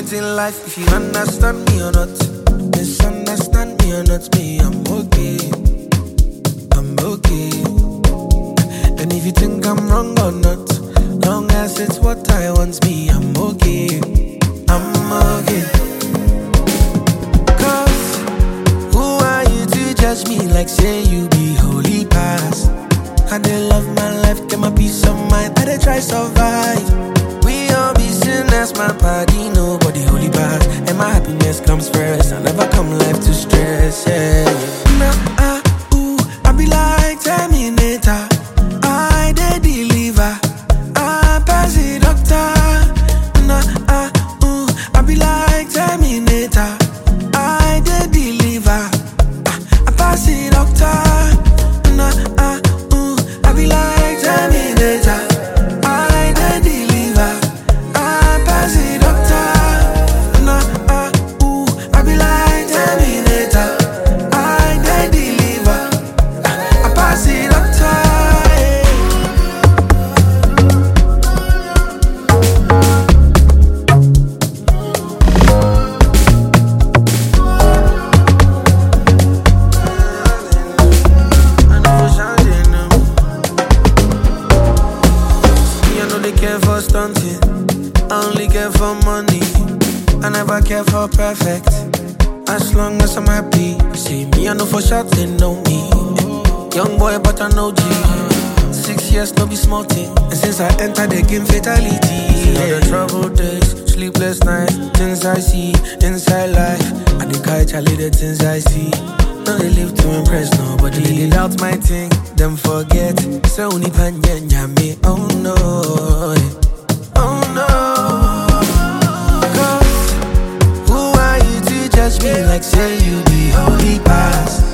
things in life, if you understand me or not. Misunderstand me or not, me, I'm okay. I'm okay. And if you think I'm wrong or not, long as it's what I want, me, I'm okay. I'm okay. Cause who are you to judge me like say you be holy past? I dey love my life, get my peace of mind, I dey try survive. We all be sinners, my body, nobody holy past. And my happiness comes first, I never come life to stress, yeah. Nah, ooh, I be like Terminator, I dey deliver, I pass the doctor. Nah, ooh, I be like Terminator, I dey deliver, I pass the doctor. Nah, ooh, I be like Terminator, I dey deliver, I pass the doctor. Nah, ooh, I be like Terminator, I dey deliver, I pass the doctor. I know for changing them. Me, I know they care for stunting, I only care for money. I never care for perfect, as long as I'm happy. See me, I know for sure they know me. Young boy, but I know G. 6 years, no be small thing. And since I entered the game, fatality. All the troubled days, sleepless nights, things I see inside life. I the guy Charlie, the things I see. No, they live to impress nobody. They doubt my thing, them forget. So only panya me, oh no, oh no. Cause who are you to judge me like say you be holy past?